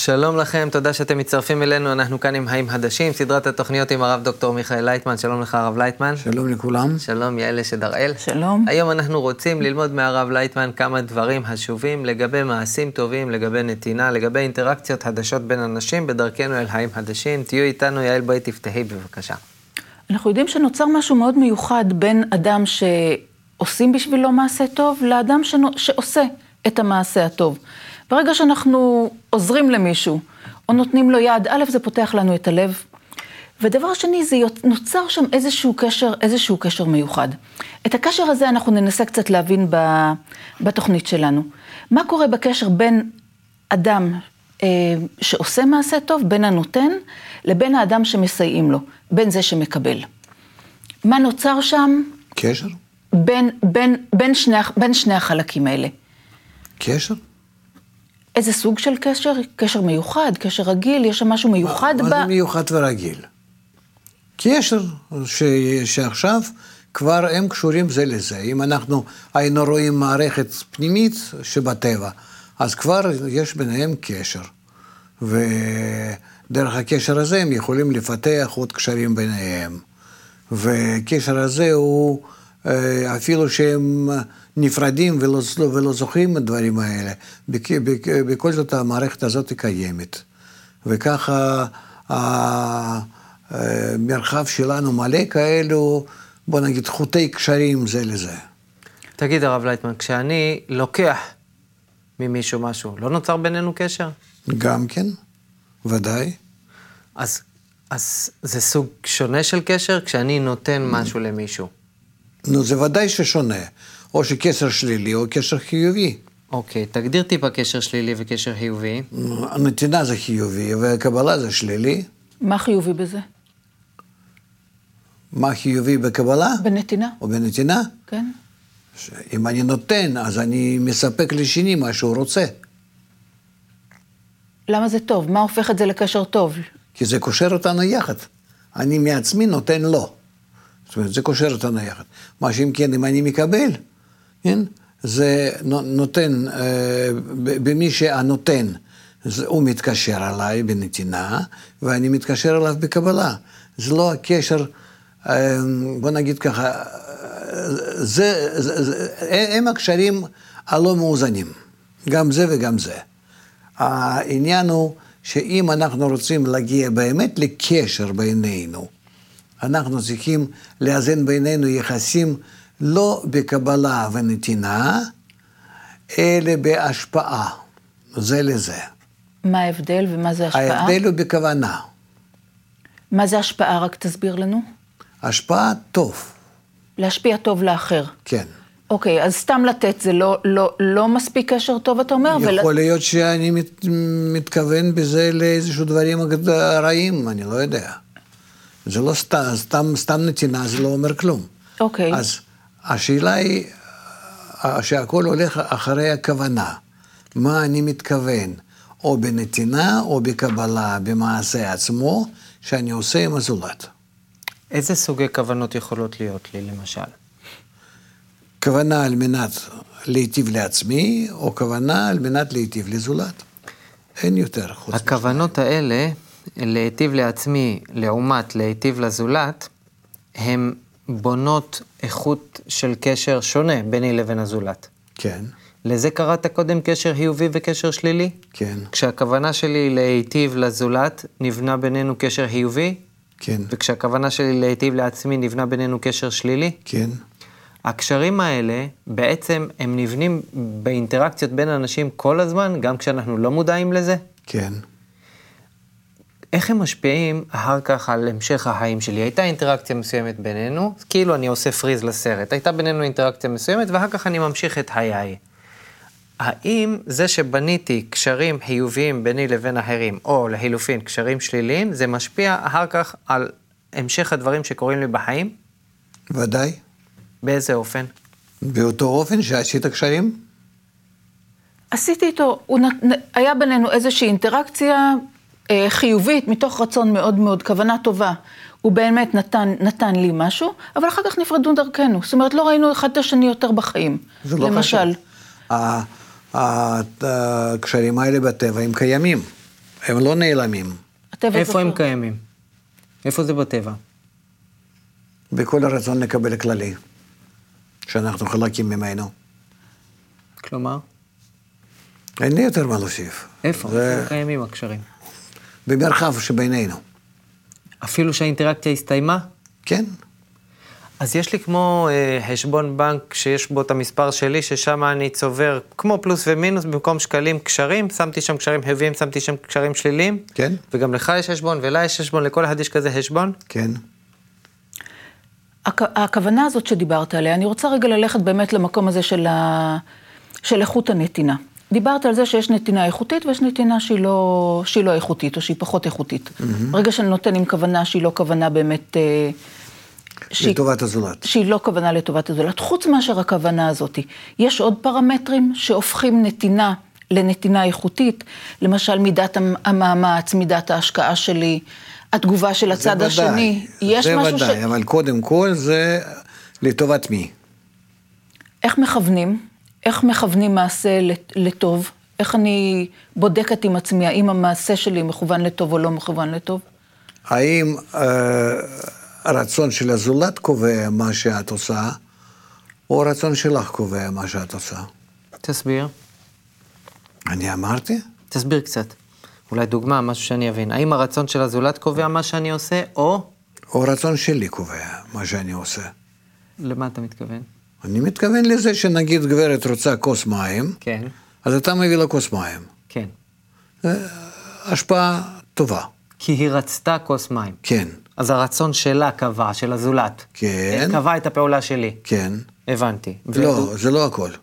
שלום לכם, תודה שאתם מצטרפים אלינו, אנחנו כאן עם חיים חדשים, סדרת התוכניות עם הרב דוקטור מיכאל לייטמן. שלום לך הרב לייטמן. שלום לכולם. שלום יעל אשד הראל. שלום. היום אנחנו רוצים ללמוד מהרב לייטמן כמה דברים חשובים לגבי מעשים טובים, לגבי נתינה, לגבי אינטראקציות חדשות בין אנשים בדרכנו אל חיים חדשים. תהיו איתנו, יעל, בואי תפתחי בבקשה. אנחנו יודעים שנוצר משהו מאוד מיוחד בין אדם שעושים בשבילו מעשה טוב לאדם שעושה את המעשה הטוב. ברגע שאנחנו עוזרים למישהו, או נותנים לו יד, א', זה פותח לנו את הלב, ודבר שני, זה נוצר שם איזשהו קשר מיוחד. את הקשר הזה אנחנו ננסה קצת להבין בתוכנית שלנו. מה קורה בקשר בין אדם שעושה מעשה טוב, בין הנותן, לבין האדם שמסייעים לו, בין זה שמקבל. מה נוצר שם? קשר? בין שני החלקים האלה. קשר? איזה סוג של קשר? קשר מיוחד, קשר רגיל, יש שם משהו מיוחד מה זה מיוחד ורגיל? קשר שעכשיו כבר הם קשורים זה לזה. אם אנחנו היינו רואים מערכת פנימית שבטבע, אז כבר יש ביניהם קשר. ודרך הקשר הזה הם יכולים לפתח עוד קשרים ביניהם. והקשר הזה הוא אפילו שהם נפרדים ולא זוכרים את הדברים האלה. בכל זאת המערכת הזאת היא קיימת. וככה המרחב שלנו מלא כאלו, בוא נגיד, חוטי קשרים זה לזה. תגיד הרב לייטמן, כשאני לוקח ממישהו משהו, לא נוצר בינינו קשר? גם כן, ודאי. אז זה סוג שונה של קשר כשאני נותן משהו למישהו. נו, זה ודאי ששונה. או שקשר שלילי או קשר חיובי. אוקיי, תגדיר טיפה קשר שלילי וקשר חיובי. הנתינה זה חיובי והקבלה זה שלילי. מה חיובי בזה? מה חיובי בקבלה? בנתינה. או בנתינה? כן. אם אני נותן, אז אני מספק לשני מה שהוא רוצה. למה זה טוב? מה הופך את זה לקשר טוב? כי זה קושר אותנו יחד. אני מעצמי נותן לו. זאת אומרת, זה קושר אותנו יחד. מה שאם כן, אם אני מקבל, כן? זה נותן, במי שהנותן, הוא מתקשר עליי בנתינה, ואני מתקשר עליו בקבלה. זה לא הקשר, בוא נגיד ככה, הם הקשרים הלא מאוזנים. גם זה וגם זה. העניין הוא שאם אנחנו רוצים להגיע באמת לקשר בינינו, אנחנו צריכים לאזן בינינו יחסים לא בקבלה ונתינה, אלא בהשפעה. זה לזה. מה ההבדל ומה זה השפעה? ההבדל הוא בכוונה. מה זה השפעה? רק תסביר לנו. השפעה טוב. להשפיע טוב לאחר. כן. אוקיי, אז סתם לתת זה לא מספיק קשר טוב, אתה אומר? יכול להיות שאני מתכוון בזה לאיזשהו דברים רעים, אני לא יודע. זה לא סתם נתינה, זה לא אומר כלום. אוקיי. אז השאלה היא שהכל הולך אחרי הכוונה. מה אני מתכוון? או בנתינה או בקבלה, במעשה עצמו, שאני עושה עם הזולת. איזה סוגי כוונות יכולות להיות לי, למשל? כוונה על מנת להיטיב לעצמי, או כוונה על מנת להיטיב לזולת. אין יותר חוץ. הכוונות האלה, להיטיב לעצמי לעומת להיטיב לזולת, הן בונות איכות של קשר שונה ביני לבין הזולת. כן. לזה קראת קודם קשר חיובי וקשר שלילי? כן. כשהכוונה שלי להיטיב לזולת, נבנה בינינו קשר חיובי? כן. וכשהכוונה שלי להיטיב לעצמי, נבנה בינינו קשר שלילי? כן. הקשרים האלה, בעצם הם נבנים באינטראקציות בין אנשים כל הזמן, גם כשאנחנו לא מודעים לזה? כן. איך הם משפיעים אחר כך על המשך החיים שלי? הייתה אינטראקציה מסוימת בינינו, כאילו אני עושה פריז לסרט, הייתה בינינו אינטראקציה מסוימת, ואחר כך אני ממשיך את חיי. האם זה שבניתי קשרים חיוביים ביני לבין אחרים, או לחילופין קשרים שליליים, זה משפיע אחר כך על המשך הדברים שקורים לי בחיים? ודאי. באיזה אופן? באותו אופן שעשית קשרים? עשיתי איתו, היה בינינו איזושהי אינטראקציה חיובית, מתוך רצון מאוד מאוד, כוונה טובה. הוא באמת נתן לי משהו, אבל אחר כך נפרדו דרכנו. זאת אומרת, לא ראינו אחד את השני יותר בחיים. זה לא למשל. הקשרים האלה בטבע הם קיימים. הם לא נעלמים. איפה הם קיימים? איפה זה בטבע? בכל הרצון לקבל כללי, שאנחנו חלקים ממנו. כלומר? אין לי יותר מה להוסיף. איפה? איפה קיימים הקשרים? במרחב שבינינו. אפילו שהאינטראקציה הסתיימה? כן. אז יש לי כמו חשבון בנק שיש בו את המספר שלי, ששם אני צובר כמו פלוס ומינוס, במקום שקלים קשרים, שמתי שם קשרים חיוביים, שמתי שם קשרים שליליים. כן. וגם לך יש חשבון, ולה יש חשבון, לכל אחד יש כזה חשבון? כן. הכוונה הזאת שדיברת עליה, אני רוצה רגע ללכת באמת למקום הזה של איכות הנתינה. דיברת על זה שיש נתינה איכותית ויש נתינה שהיא לא איכותית, או שהיא פחות איכותית. ברגע שאני נותן עם כוונה שהיא לא כוונה באמת... לטובת הזולת. שהיא לא כוונה לטובת הזולת. חוץ מאשר הכוונה הזאת, יש עוד פרמטרים שהופכים נתינה לנתינה איכותית, למשל מידת המאמץ, מידת ההשקעה שלי, התגובה של הצד השני. זה ודאי, אבל קודם כל זה לטובת מי? איך מכוונים? איך מכוונים מעשה לטוב? איך אני בודקת עם עצמי, האם המעשה שלי מכוון לטוב או לא מכוון לטוב? האם הרצון של הזולת קובע מה שאת עושה, או הרצון שלך קובע מה שאת עושה? תסביר. אני אמרתי? תסביר קצת. אולי דוגמה, משהו שאני אבין. האם הרצון של הזולת קובע מה שאני עושה, או? או הרצון שלי קובע מה שאני עושה. למה אתה מתכוון? אני מתכוון לזה שנגיד גברת רוצה כוס מים, כן. אז אתה מביא לה כוס מים. כן. השפעה טובה. כי היא רצתה כוס מים. כן. אז הרצון שלה קבע, של הזולת. כן. קבע את הפעולה שלי. כן. הבנתי. לא, זה לא הכל.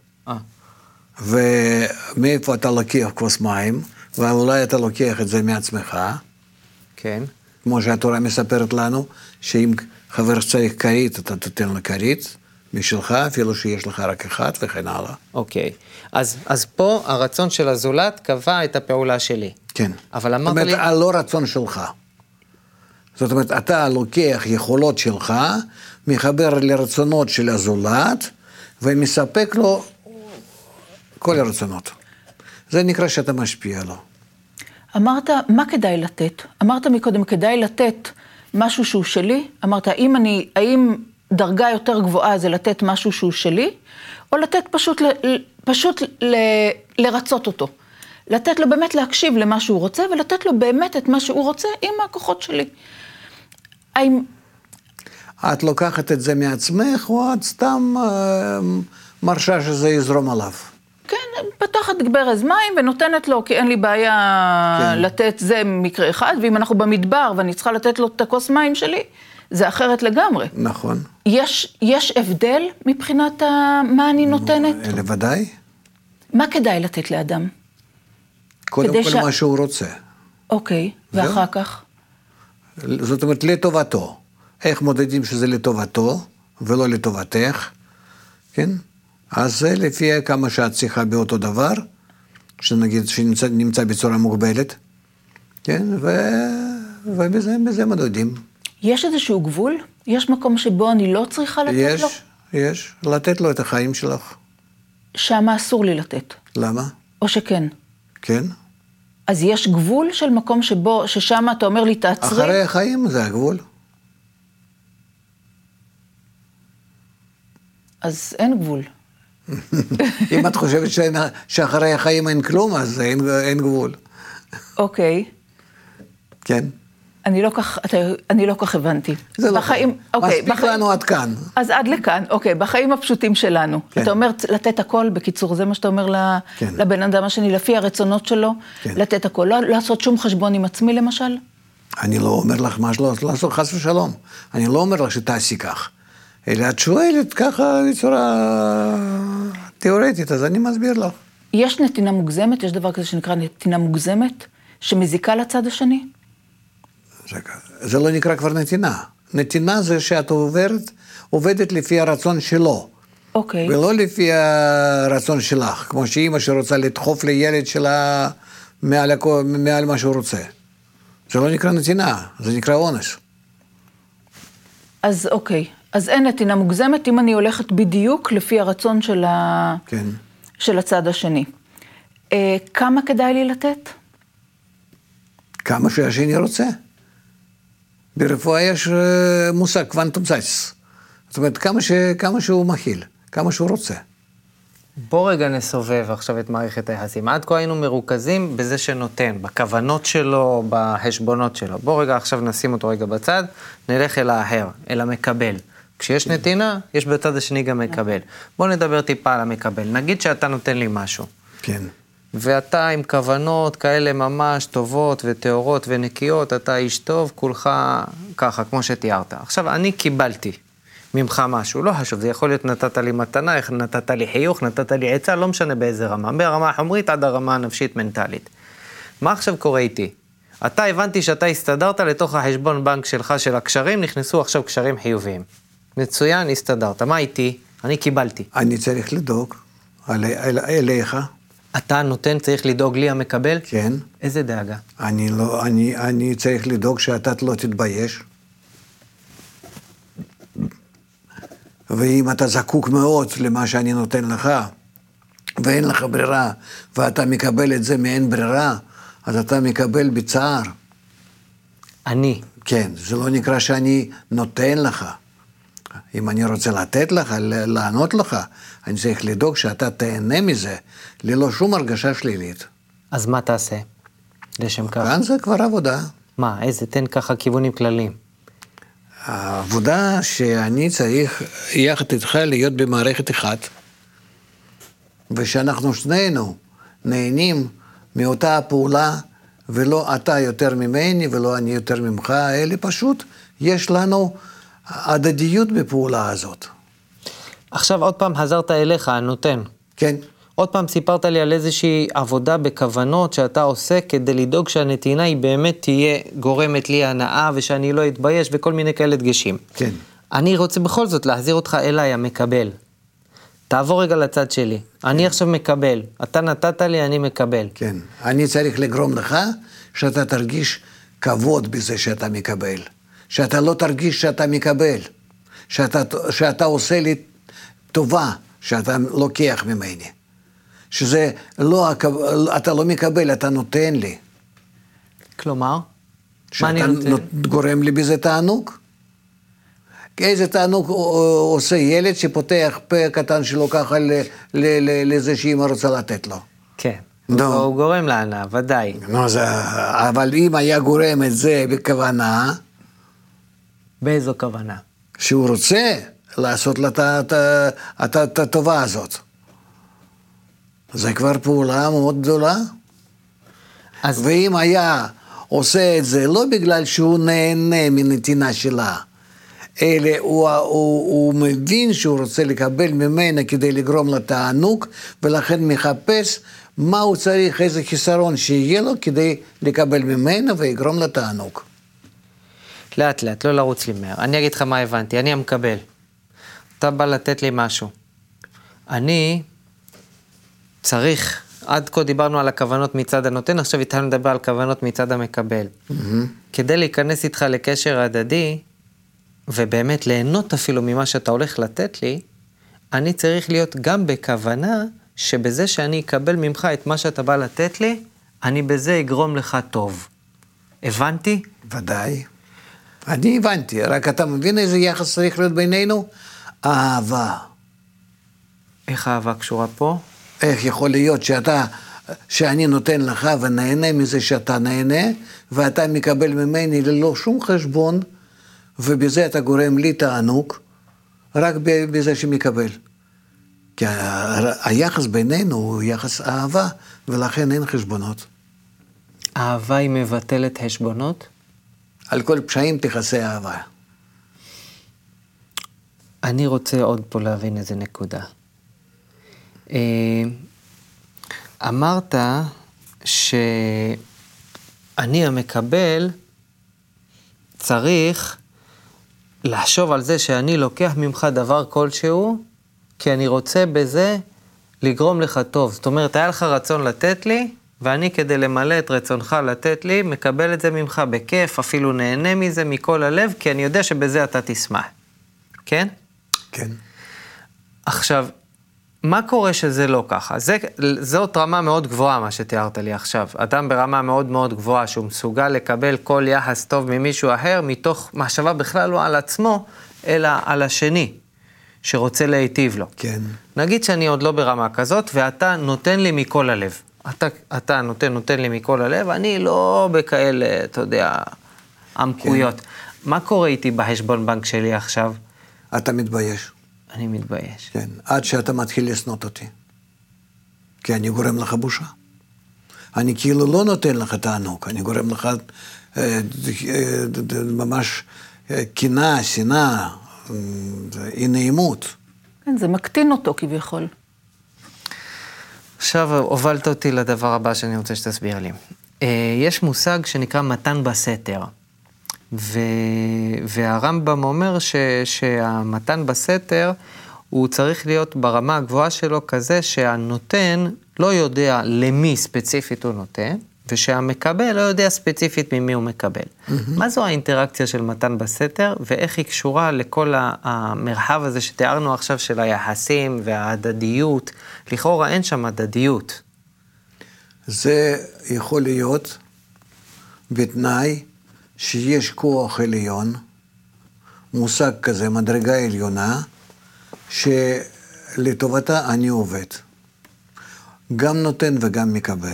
ומאיפה אתה לוקח כוס מים, ואולי אתה לוקח את זה מעצמך. כן. כמו שהתורה מספרת לנו, שאם חבר צריך כרית, אתה תותן לו כרית משלך, אפילו שיש לך רק אחד וכן הלאה. אוקיי. אז פה הרצון של הזולת קבע את הפעולה שלי. כן. אבל אמרת לי... זאת אומרת, הלא רצון שלך. זאת אומרת, אתה לוקח יכולות שלך, מחבר לרצונות של הזולת, ומספק לו כל הרצונות. זה נקרא שאתה משפיע לו. אמרת, מה כדאי לתת? אמרת מקודם, כדאי לתת משהו שהוא שלי? אמרת, האם דרגה יותר גבוהה זה לתת משהו שהוא שלי? או לתת פשוט לרצות אותו? לתת לו באמת להקשיב למה שהוא רוצה, ולתת לו באמת את מה שהוא רוצה עם הכוחות שלי. את לוקחת את זה מעצמך, או את סתם מרשה שזה יזרום עליו? כן, פתחת ברז מים ונותנת לו, כי אין לי בעיה לתת, זה מקרה אחד, ואם אנחנו במדבר ואני צריכה לתת לו את הכוס מים שלי, זה אחרת לגמרי. נכון. יש הבדל מבחינת מה אני נותנת? לוודאי. מה כדאי לתת לאדם? קודם כל מה שהוא רוצה. אוקיי, ואחר כך? זאת אומרת, לטובתו. איך מודדים שזה לטובתו, ולא לטובתך, כן? אז זה לפי כמה שאת צריכה באותו דבר, שנגיד שנמצא בצורה מוגבלת, כן? ובזה מדודים. יש איזשהו גבול? יש מקום שבו אני לא צריכה לתת לו? יש. לתת לו את החיים שלך. שמה אסור לי לתת. למה? או שכן? כן. אז יש גבול של מקום ששם אתה אומר לי תעצרי? אחרי החיים זה הגבול. אז אין גבול. אם את חושבת שאחרי החיים אין כלום, אז אין גבול. אוקיי. כן. אני לא כך הבנתי. זה לא בחיים, מספיק לנו עד כאן. אז עד לכאן, אוקיי, בחיים הפשוטים שלנו. כן. אתה אומר לתת הכל, בקיצור, זה מה שאתה אומר לבן אדם השני, לפי הרצונות שלו, כן. לתת הכל, לא לעשות שום חשבון עם עצמי למשל? אני לא אומר לך מה שלא לעשות, חס ושלום. אני לא אומר לך שתעשי כך. אלא את שואלת ככה בצורה תיאורטית, אז אני מסביר לך. יש נתינה מוגזמת, יש דבר כזה שנקרא נתינה מוגזמת, שמזיקה לצד השני? זה לא נקרא כבר נתינה. נתינה זה שאת עובדת לפי הרצון שלו. אוקיי. ולא לפי הרצון שלך, כמו שאמא שרוצה לדחוף לילד שלה מעל מה שהוא רוצה. זה לא נקרא נתינה, זה נקרא אונס. אז אוקיי. אז אין נתינה מוגזמת אם אני הולכת בדיוק לפי הרצון כן. של הצד השני. כמה כדאי לי לתת? כמה שהשני רוצה. ברפואה יש מושג קוונטום סייס. זאת אומרת, כמה שהוא מכיל, כמה שהוא רוצה. בוא רגע נסובב עכשיו את מערכת היחסים. עד כה היינו מרוכזים בזה שנותן, בכוונות שלו, בחשבונות שלו. בוא רגע עכשיו נשים אותו רגע בצד, נלך אל האחר, אל המקבל. כשיש נתינה, יש בצד השני גם מקבל. בוא נדבר טיפה על המקבל. נגיד שאתה נותן לי משהו. כן. ואתה עם כוונות כאלה ממש טובות וטהורות ונקיות, אתה איש טוב, כולך ככה, כמו שתיארת. עכשיו, אני קיבלתי ממך משהו, לא חשוב, זה יכול להיות נתת לי מתנה, נתת לי חיוך, נתת לי עצה, לא משנה באיזה רמה, ברמה החומרית עד הרמה הנפשית מנטלית. מה עכשיו קורה איתי? אתה הבנתי שאתה הסתדרת לתוך החשבון בנק שלך של הקשרים, נכנסו עכשיו קשרים חיוביים. מצוין, הסתדרת. מה איתי? אני קיבלתי. אני צריך לדאוג אליך. אתה נותן, צריך לדאוג לי המקבל? כן. איזה דאגה? אני צריך לדאוג שאתה לא תתבייש. ואם אתה זקוק מאוד למה שאני נותן לך, ואין לך ברירה, ואתה מקבל את זה מאין ברירה, אז אתה מקבל בצער. אני. כן, זה לא נקרא שאני נותן לך. אם אני רוצה לתת לך, לענות לך, אני צריך לדאוג שאתה תהנה מזה, ללא שום הרגשה שלילית. אז מה תעשה? לשם כך. כאן זה כבר עבודה. מה, איזה? תן ככה כיוונים כלליים. העבודה שאני צריך יחד איתך להיות במערכת אחת, ושאנחנו שנינו נהנים מאותה הפעולה, ולא אתה יותר ממני ולא אני יותר ממך, אלא פשוט יש לנו הדדיות בפעולה הזאת. עכשיו עוד פעם חזרת אליך, הנותן. כן. עוד פעם סיפרת לי על איזושהי עבודה בכוונות שאתה עושה כדי לדאוג שהנתינה היא באמת תהיה גורמת לי הנאה ושאני לא אתבייש וכל מיני כאלה דגשים. כן. אני רוצה בכל זאת להחזיר אותך אליי, המקבל. תעבור רגע לצד שלי. אני עכשיו מקבל. אתה נתת לי, אני מקבל. כן. אני צריך לגרום לך שאתה תרגיש כבוד בזה שאתה מקבל. שאתה לא תרגיש שאתה מקבל. שאתה עושה לי טובה שאתה לוקח ממני. שזה לא, אתה לא מקבל, אתה נותן לי. כלומר? שאתה גורם לי בזה תענוג. איזה תענוג עושה ילד שפותח פה קטן שלו ככה לזה שאמא רוצה לתת לו. כן, הוא גורם להנאה, ודאי. אבל אם היה גורם את זה בכוונה... באיזו כוונה? שהוא רוצה לעשות לה את הטובה הזאת. זה כבר פעולה מאוד גדולה. ואם היה עושה את זה לא בגלל שהוא נהנה מנתינה שלה, אלא הוא מבין שהוא רוצה לקבל ממנה כדי לגרום לה תענוג, ולכן מחפש מה הוא צריך, איזה חיסרון שיהיה לו כדי לקבל ממנה ויגרום לה תענוג. לאט לאט, לא לרוץ לי מהר. אני אגיד לך מה הבנתי, אני המקבל. אתה בא לתת לי משהו. אני צריך, עד כה דיברנו על הכוונות מצד הנותן, עכשיו התחלנו לדבר על כוונות מצד המקבל. כדי להיכנס איתך לקשר הדדי, ובאמת ליהנות אפילו ממה שאתה הולך לתת לי, אני צריך להיות גם בכוונה, שבזה שאני אקבל ממך את מה שאתה בא לתת לי, אני בזה אגרום לך טוב. הבנתי? ודאי. אני הבנתי, רק אתה מבין איזה יחס צריך להיות בינינו? אהבה. איך האהבה קשורה פה? איך יכול להיות שאני נותן לך ונהנה מזה שאתה נהנה, ואתה מקבל ממני ללא שום חשבון, ובזה אתה גורם לי תענוג, רק בזה שמקבל. כי היחס בינינו הוא יחס אהבה, ולכן אין חשבונות. אהבה היא מבטלת חשבונות? על כל פשעים תכסה אהבה. אני רוצה עוד פה להבין איזה נקודה. אמרת שאני המקבל צריך לחשוב על זה שאני לוקח ממך דבר כלשהו, כי אני רוצה בזה לגרום לך טוב. זאת אומרת, היה לך רצון לתת לי, ואני כדי למלא את רצונך לתת לי, מקבל את זה ממך בכיף, אפילו נהנה מזה מכל הלב, כי אני יודע שבזה אתה תשמח. כן? כן. עכשיו, מה קורה שזה לא ככה? זאת רמה מאוד גבוהה, מה שתיארת לי עכשיו. אדם ברמה מאוד מאוד גבוהה, שהוא מסוגל לקבל כל יחס טוב ממישהו אחר, מתוך מחשבה בכלל לא על עצמו, אלא על השני, שרוצה להיטיב לו. כן. נגיד שאני עוד לא ברמה כזאת, ואתה נותן לי מכל הלב. אתה נותן לי מכל הלב, אני לא בכאלה, אתה יודע, עמקויות. כן. מה קורה איתי בחשבון בנק שלי עכשיו? אתה מתבייש. אני מתבייש. כן, עד שאתה מתחיל לסנות אותי. כי אני גורם לך בושה. אני כאילו לא נותן לך תענוג, אני גורם לך ממש קנאה, שנאה, אי נעימות. כן, זה מקטין אותו כביכול. עכשיו הובלת אותי לדבר הבא שאני רוצה שתסביר לי. יש מושג שנקרא מתן בסתר. והרמב"ם אומר שהמתן בסתר הוא צריך להיות ברמה הגבוהה שלו כזה שהנותן לא יודע למי ספציפית הוא נותן, ושהמקבל לא יודע ספציפית ממי הוא מקבל. מה זו האינטראקציה של מתן בסתר, ואיך היא קשורה לכל המרחב הזה שתיארנו עכשיו של היחסים וההדדיות? לכאורה אין שם הדדיות. זה יכול להיות בתנאי שיש כוח עליון, מושג כזה, מדרגה עליונה, שלטובתה אני עובד. גם נותן וגם מקבל.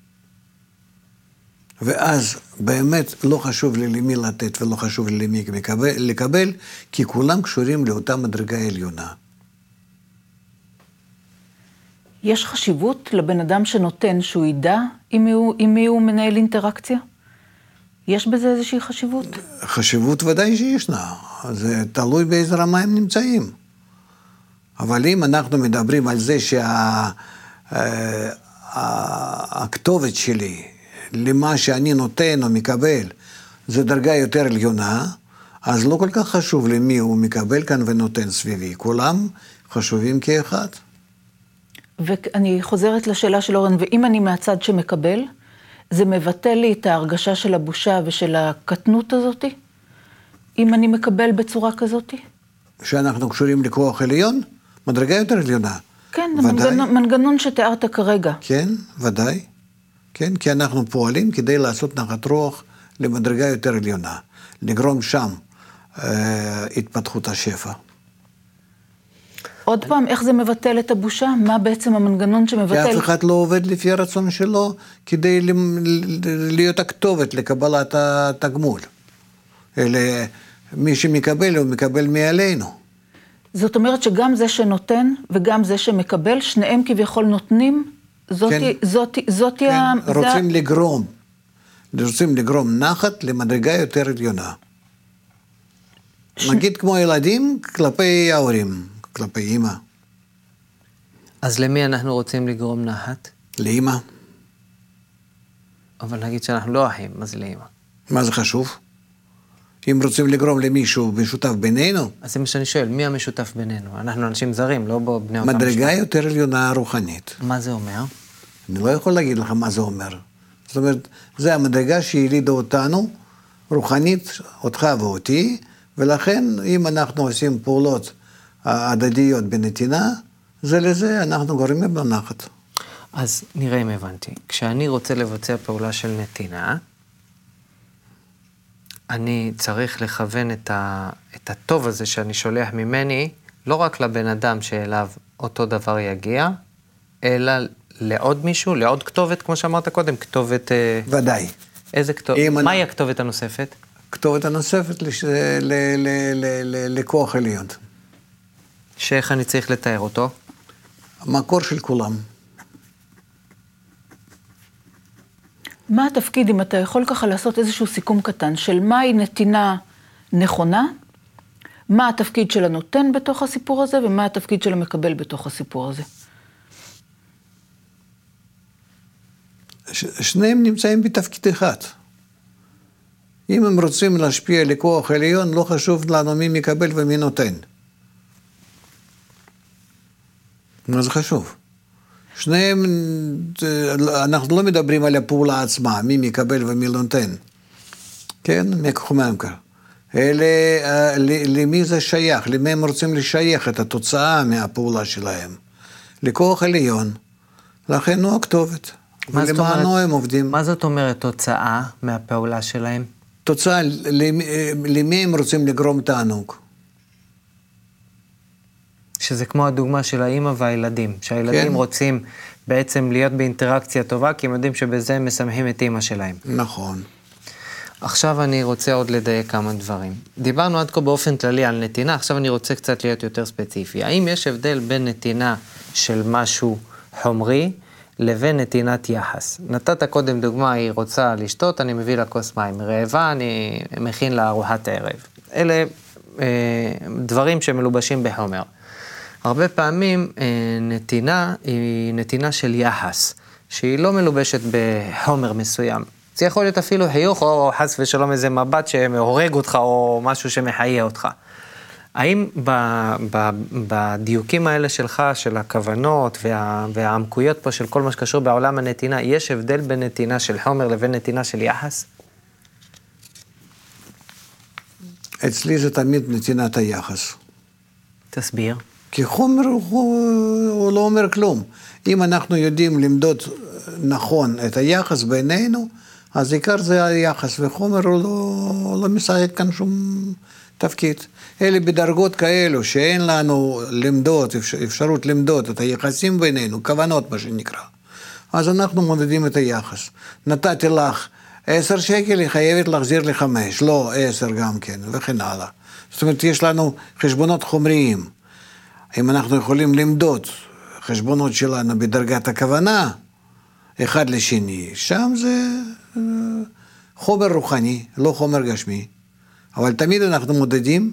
ואז באמת לא חשוב לי למי לתת ולא חשוב לי למי לקבל, כי כולם קשורים לאותה מדרגה עליונה. יש חשיבות לבן אדם שנותן שהוא ידע עם מי הוא מנהל אינטראקציה? יש בזה איזושהי חשיבות? חשיבות ודאי שישנה. זה תלוי באיזה רמה הם נמצאים. אבל אם אנחנו מדברים על זה שהכתובת שלי, למה שאני נותן או מקבל, זה דרגה יותר עליונה, אז לא כל כך חשוב למי הוא מקבל כאן ונותן סביבי. כולם חשובים כאחד. ואני חוזרת לשאלה של אורן, ואם אני מהצד שמקבל, זה מבטא לי את ההרגשה של הבושה ושל הקטנות הזאת? אם אני מקבל בצורה כזאת? שאנחנו קשורים לכוח עליון? מדרגה יותר עליונה. כן, מנגנון שתיארת כרגע. כן, ודאי. כן, כי אנחנו פועלים כדי לעשות נחת רוח למדרגה יותר עליונה. לגרום שם התפתחות השפע. עוד פעם, איך זה מבטל את הבושה? מה בעצם המנגנון שמבטל? כי אף אחד לא עובד לפי הרצון שלו, כדי להיות הכתובת לקבלת התגמול. אלא מי שמקבל, הוא מקבל מעלינו. זאת אומרת שגם זה שנותן וגם זה שמקבל, שניהם כביכול נותנים? זאתי רוצים לגרום נחת למדרגה יותר עליונה. נגיד כמו ילדים כלפי ההורים. כלפי אימא. אז למי אנחנו רוצים לגרום נחת? לאימא. אבל נגיד שאנחנו לא אחים, אז לאימא. מה זה חשוב? אם רוצים לגרום למישהו משותף בינינו? אז זה מה שאני שואל, מי המשותף בינינו? אנחנו אנשים זרים, לא בני אותם מדרגה משותף. יותר עליונה רוחנית. מה זה אומר? אני לא יכול להגיד לך מה זה אומר. זאת אומרת, זה המדרגה שהילידה אותנו, רוחנית, אותך ואותי, ולכן אם אנחנו עושים פעולות ההדדיות בנתינה, זה לזה אנחנו גורמים בנחת. אז נראה אם הבנתי. כשאני רוצה לבצע פעולה של נתינה, אני צריך לכוון את הטוב הזה שאני שולח ממני, לא רק לבן אדם שאליו אותו דבר יגיע, אלא לעוד מישהו, לעוד כתובת, כמו שאמרת קודם, כתובת... ודאי. איזה כתובת? מהי הכתובת הנוספת? כתובת הנוספת לכוח עליון. שאיך אני צריך לתאר אותו? המקור של כולם. מה התפקיד, אם אתה יכול ככה לעשות איזשהו סיכום קטן, של מהי נתינה נכונה, מה התפקיד של הנותן בתוך הסיפור הזה, ומה התפקיד של המקבל בתוך הסיפור הזה? שניהם נמצאים בתפקיד אחד. אם הם רוצים להשפיע לכוח עליון, לא חשוב לנו מי מקבל ומי נותן. מה זה חשוב? שניהם, אנחנו לא מדברים על הפעולה עצמה, מי מקבל ומי נותן. כן? מקחומנקר. אלה, למי זה שייך? למי הם רוצים לשייך את התוצאה מהפעולה שלהם? לכוח עליון, לכן הוא הכתובת. ולמענו הם עובדים. מה זאת אומרת תוצאה מהפעולה שלהם? תוצאה, למי הם רוצים לגרום תענוג? שזה כמו הדוגמה של האמא והילדים, שהילדים רוצים בעצם להיות באינטראקציה טובה, כי הם יודעים שבזה הם משמחים את אמא שלהם. נכון. עכשיו אני רוצה עוד לדייק כמה דברים. דיברנו עד כה באופן כללי על נתינה, עכשיו אני רוצה קצת להיות יותר ספציפי. האם יש הבדל בין נתינה של משהו חומרי, לבין נתינת יחס? נתת קודם דוגמה, היא רוצה לשתות, אני מביא לה כוס מים. רעבה, אני מכין לה ארוחת הערב. אלה דברים שמלובשים בחומר. הרבה פעמים נתינה היא נתינה של יחס, שהיא לא מלובשת בחומר מסוים. זה יכול להיות אפילו חיוך, או חס ושלום איזה מבט שהורג אותך, או משהו שמחיה אותך. האם בדיוקים האלה שלך, של הכוונות והעמקויות פה של כל מה שקשור בעולם הנתינה, יש הבדל בין נתינה של חומר לבין נתינה של יחס? אצלי זה תמיד נתינת היחס. תסביר. כי חומר הוא לא אומר כלום. אם אנחנו יודעים למדוד נכון את היחס בינינו, אז עיקר זה היחס, וחומר הוא לא משחק כאן שום תפקיד. אלה בדרגות כאלו שאין לנו למדוד, אפשרות למדוד את היחסים בינינו, כוונות מה שנקרא. אז אנחנו מודדים את היחס. נתתי לך 10 שקל, היא חייבת להחזיר לי 5, לא 10 גם כן, וכן הלאה. זאת אומרת, יש לנו חשבונות חומריים. אם אנחנו יכולים למדוד חשבונות שלנו בדרגת הכוונה, אחד לשני, שם זה חומר רוחני, לא חומר גשמי. אבל תמיד אנחנו מודדים.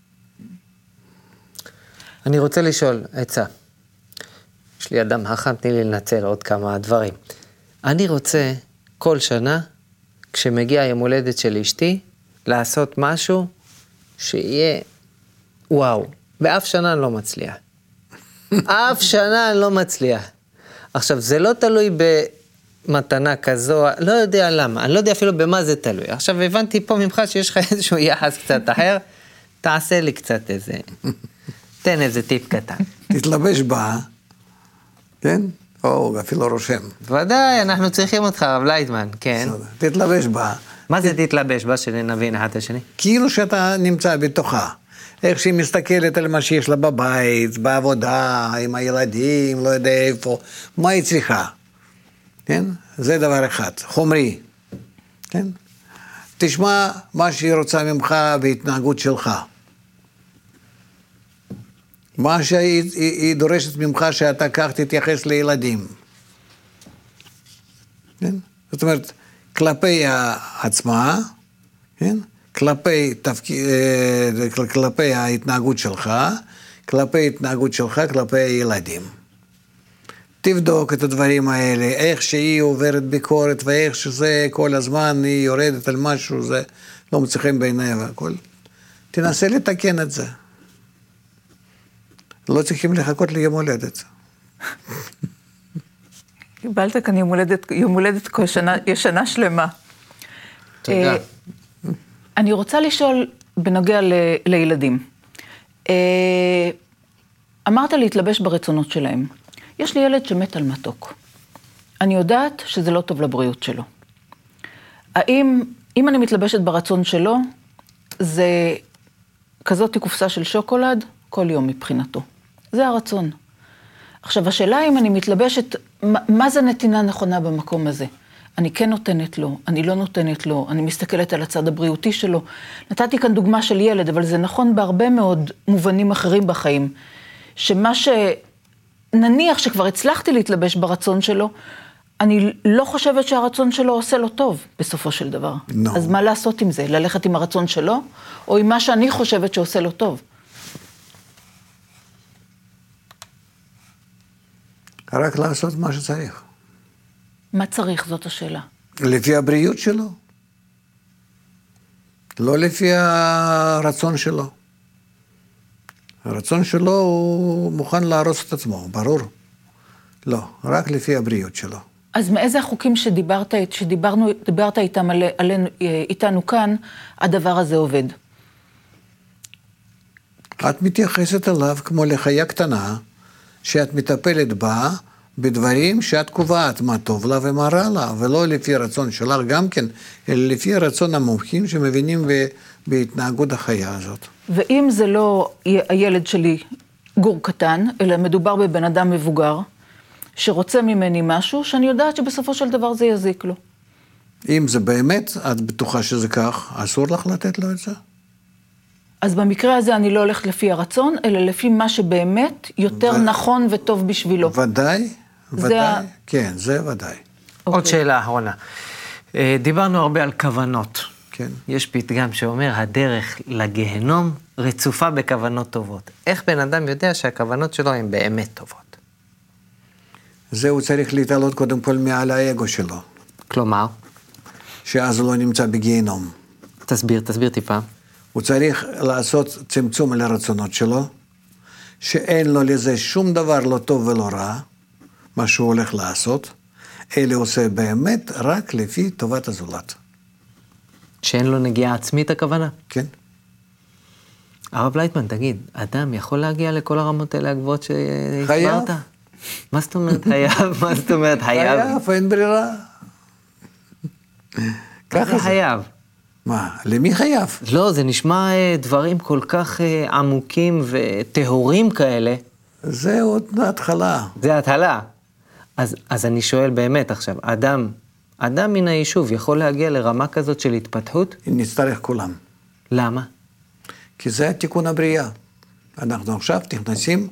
אני רוצה לשאול, עצה. יש לי אדם חכם, תני לי לנצל עוד כמה דברים. אני רוצה כל שנה, כשמגיע יום הולדת של אשתי, לעשות משהו שיהיה וואו. באף שנה אני לא מצליח. אף שנה אני לא מצליח. עכשיו, זה לא תלוי במתנה כזו, לא יודע למה, אני לא יודע אפילו במה זה תלוי. עכשיו, הבנתי פה ממך שיש לך איזשהו יחס קצת אחר, תעשה לי קצת איזה, תן איזה טיפ קטן. תתלבש בה, כן? או, אפילו רושם. ודאי, אנחנו צריכים אותך, רב לייטמן, כן. תתלבש בה. מה זה תתלבש בה, שנבין אחד השני? כאילו שאתה נמצא בתוכה. איך שהיא מסתכלת על מה שיש לה בבית, בעבודה, עם הילדים, לא יודע איפה, מה היא צריכה. כן? זה דבר אחד, חומרי. כן? תשמע מה שהיא רוצה ממך בהתנהגות שלך. מה שהיא דורשת ממך שאתה כך תתייחס לילדים. כן? זאת אומרת, כלפי עצמה, כן? כלפי ההתנהגות שלך, כלפי התנהגות שלך, כלפי הילדים. תבדוק את הדברים האלה, איך שהיא עוברת ביקורת, ואיך שזה כל הזמן היא יורדת על משהו, זה לא מצליחים בעיניי והכל. תנסה לתקן את זה. לא צריכים לחכות ליום הולדת. קיבלת כאן יום הולדת כל שנה שלמה. תודה. אני רוצה לשאול בנוגע לילדים. אמרת להתלבש ברצונות שלהם. יש לי ילד שמת על מתוק. אני יודעת שזה לא טוב לבריאות שלו. אם אני מתלבשת ברצון שלו, זה כזאת קופסה של שוקולד כל יום מבחינתו. זה הרצון. עכשיו, השאלה אם אני מתלבשת, מה זה נתינה נכונה במקום הזה? אני כן נותנת לו, אני לא נותנת לו, אני מסתכלת על הצד הבריאותי שלו. נתתי כאן דוגמה של ילד, אבל זה נכון בהרבה מאוד מובנים אחרים בחיים, שמה נניח שכבר הצלחתי להתלבש ברצון שלו, אני לא חושבת שהרצון שלו עושה לו טוב, בסופו של דבר. No. אז מה לעשות עם זה? ללכת עם הרצון שלו, או עם מה שאני חושבת שעושה לו טוב? רק לעשות מה שצריך. מה צריך? זאת השאלה. לפי הבריאות שלו. לא לפי הרצון שלו. הרצון שלו הוא מוכן להרוס את עצמו, ברור. לא, רק לפי הבריאות שלו. אז מאיזה החוקים שדיברת איתנו כאן, הדבר הזה עובד? את מתייחסת אליו כמו לחיה קטנה, שאת מטפלת בה בדברים שאת קובעת מה טוב לה ומה רע לה, ולא לפי רצון שלך גם כן, אלא לפי רצון המומחים שמבינים בהתנהגות החיה הזאת. ואם זה לא הילד שלי גור קטן, אלא מדובר בבן אדם מבוגר, שרוצה ממני משהו, שאני יודעת שבסופו של דבר זה יזיק לו. אם זה באמת, את בטוחה שזה כך, אסור לך לתת לו את זה? אז במקרה הזה אני לא הולכת לפי הרצון, אלא לפי מה שבאמת יותר נכון וטוב בשבילו. ודאי, ודאי, כן, זה ודאי. עוד שאלה אחרונה. דיברנו הרבה על כוונות. כן. יש פתגם שאומר, הדרך לגיהנום רצופה בכוונות טובות. איך בן אדם יודע שהכוונות שלו הן באמת טובות? זה הוא צריך להתעלות קודם כל מעל האגו שלו. כלומר? שאז הוא לא נמצא בגיהנום. תסביר טיפה. הוא צריך לעשות צמצום לרצונות שלו, שאין לו לזה שום דבר לא טוב ולא רע, מה שהוא הולך לעשות, אלא עושה באמת רק לפי טובת הזולת. שאין לו נגיעה עצמית הכוונה? כן. הרב לייטמן, תגיד, אדם יכול להגיע לכל הרמות האלה הגבוהות שהסברת? חייב. מה זאת אומרת חייב? מה זאת אומרת חייב? חייב, אין ברירה. ככה זה. חייב. מה, למי חייב? לא, זה נשמע דברים כל כך עמוקים וטהורים כאלה. זה עוד התחלה. זה התחלה. אז אני שואל באמת עכשיו, אדם מן היישוב יכול להגיע לרמה כזאת של התפתחות? נצטרך כולם. למה? כי זה התיקון הבריאה. אנחנו עכשיו נכנסים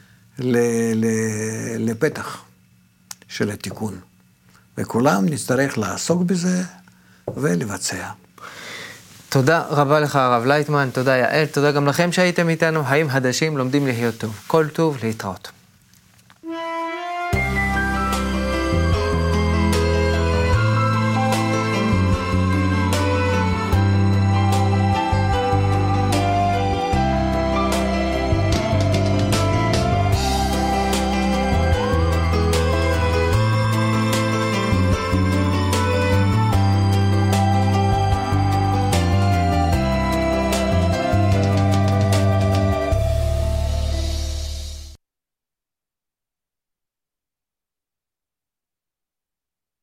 לפתח של התיקון. וכולם נצטרך לעסוק בזה ולבצע. תודה רבה לך הרב לייטמן, תודה יעל, תודה גם לכם שהייתם איתנו. האם חדשים לומדים להיות טוב. כל טוב, להתראות.